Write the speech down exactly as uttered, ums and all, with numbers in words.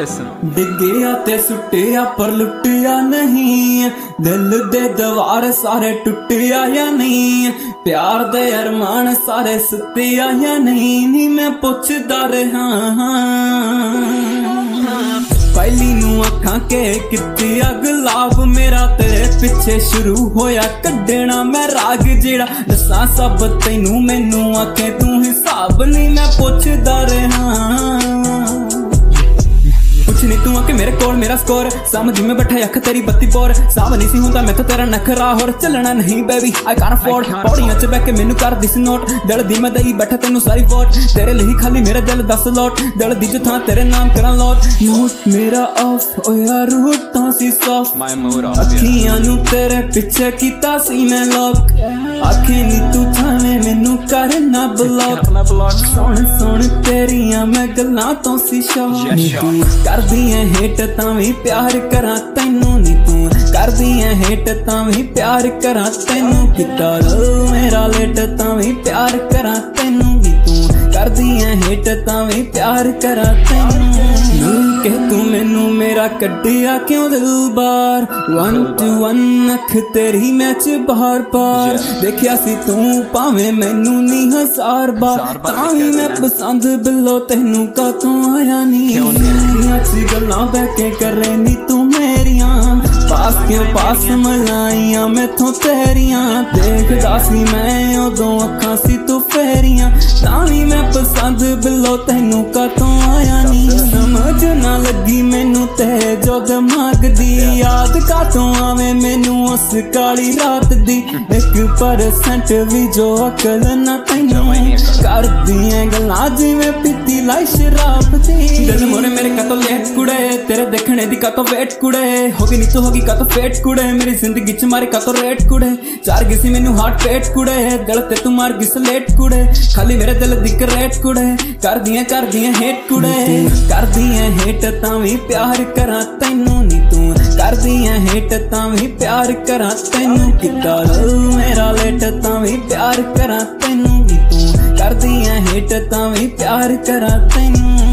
listen. डिग्गिया ते सुटिया पर लुटिया नहीं, दिल दे दवार सारे टुटिया या नहीं, प्यार दे अरमान सारे सुतिया या नहीं, नी मैं पुछदा रहा पहली नू अखां के कित्ती गुलाब मेरा तेरे पिछे शुरू होया कड्डना मैं राग जेड़ा दसां सब तैनू मैनू आखे तू हिसाब नहीं मैं पुछदा रहा कुछ नहीं तू आके मेरे कोल मेरा स्कोर समझ में बैठा अख तेरी बत्ती पोर साव नहीं सी हुंदा मैं तो तेरा नखरा होर चलना नहीं बेबी आई कांट अफोर्ड पौड़ियां च बैठ के मैनू कर दिस नोट दिल दी मैं दई बैठा तैनू सारी वोट तेरे लिए खाली मेरा दिल दस लोट दिल दी जो थां तेरे नाम करा लोट नोट मेरा ऑफ ओ यार रूट तां सी सॉफ्ट My mood off, अखियां नू तेरे पिछे कीता सी मैं लॉक आखे नी तू थाने मैनू कर ना ब्लॉक Can I block? सोहण सोहण तेरियां मैं गल्लां तो सी शौक नी तू करदी ऐ हेट तां वी प्यार करा तैनू नी तू करदी ऐ हेट तां वी प्यार करा तैनू किता लो मेरा लेट तां वी प्यार करा तैनू नी तू करदी ऐ हेट तां वी प्यार करा तैनू के तू मैनू मेरा कड्डिया क्यों दिल बार वन टू वन अख तेरी मैच बार बार देखिया सी तू भावे मैनू नी हजार बार तां वी मैं पसंद बिलो तैनू का तू आया नी अच्छी गल्लां बह के करे नी तू मेरियां पास क्यों पास मलाइयां मैथों तेरियां देखदा सी मैं उदों अखां सी तू फेरियां तां वी मैं पसंद बिलो तैनू का तू आया नी समझ ना लगी मैनू ते जो दिमाग दी याद कातों आवे मैनू उस काली रात दी एक परसेंट भी जो अकल ना तैनू कर दियां गल्लां जिवें पीती लाई शराब दी दिल मोरे मेरे कातों लेट कुड़े तेरे देखने दी कातों वेट कुड़े होगी नी तू होगी कातों फेट कुड़े मेरी जिंदगी च मारे कातों रेट कुड़े चार गिसी मैनू हार्ट पेट कुड़े दिल ते तू मार गिस लेट कुड़े खाली मेरे दिल दी करेट कुड़े कर दियां कर दियां हेट कुड़े कर दियां हेट तां वी प्यार करा तैनू नी तू कर दियां हेट तां वी प्यार करा तैनू किता लो मेरा लेट तां वी प्यार करा तैनू नी तू कर दियां हेट तां वी प्यार करा तैनू।